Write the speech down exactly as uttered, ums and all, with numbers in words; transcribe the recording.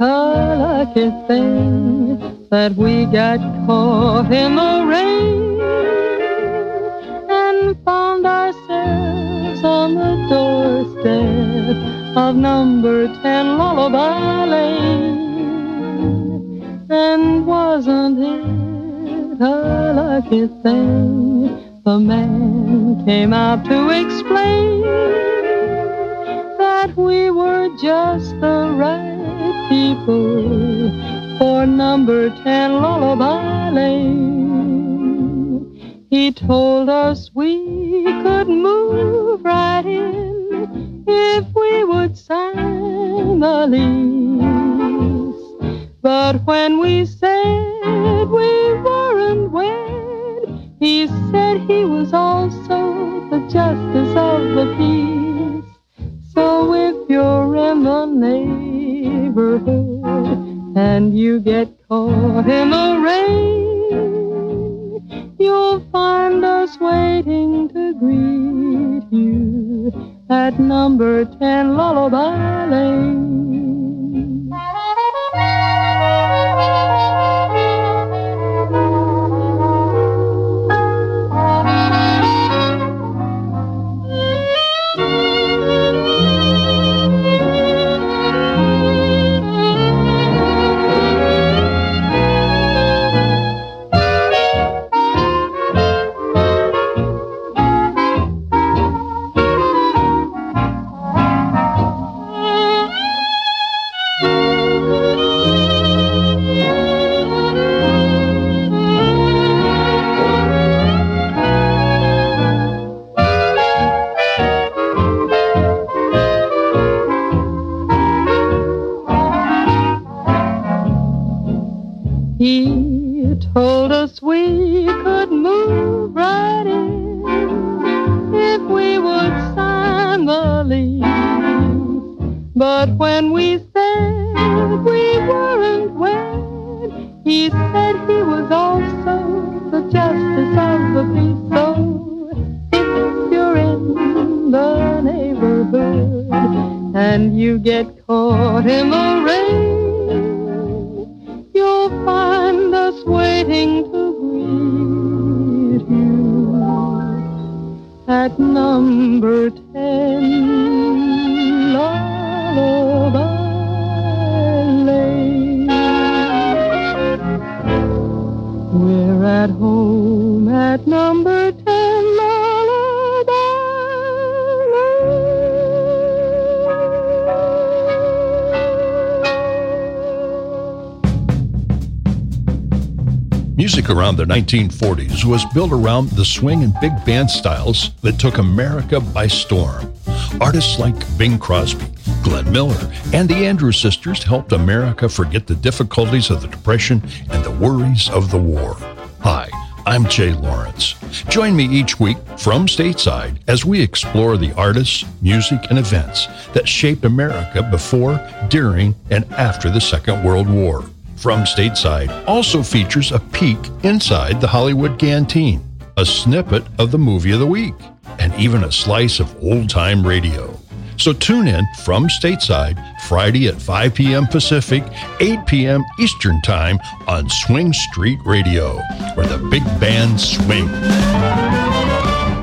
a lucky thing that we got caught in the rain and found ourselves on the doorstep of number ten Lullaby Lane. And wasn't it a lucky thing the man came out to explain that we were just the right people for number ten Lullaby Lane. He told us we could move right in if we would sign the lease. But when we said we weren't wed, he said he was also the justice of the peace. So if you're in the neighborhood and you get caught in the rain, you'll find us waiting to greet you at number ten Lullaby Lane. He told us we could move right in if we would sign the lease. But when we said we weren't wed, he said he was also the justice of the peace. So if you're in the neighborhood and you get caught in the rain, you'll find us waiting to greet you at number ten Lullaby Lane. We're at home at number ten Lullaby Lane. Music around the nineteen forties was built around the swing and big band styles that took America by storm. Artists like Bing Crosby, Glenn Miller, and the Andrews Sisters helped America forget the difficulties of the Depression and the worries of the war. Hi, I'm Jay Lawrence. Join me each week from stateside as we explore the artists, music, and events that shaped America before, during, and after the Second World War. From Stateside also features a peek inside the Hollywood Canteen, a snippet of the movie of the week, and even a slice of old-time radio. So tune in From Stateside Friday at five p.m. Pacific, eight p.m. Eastern Time on Swing Street Radio, where the big band swings.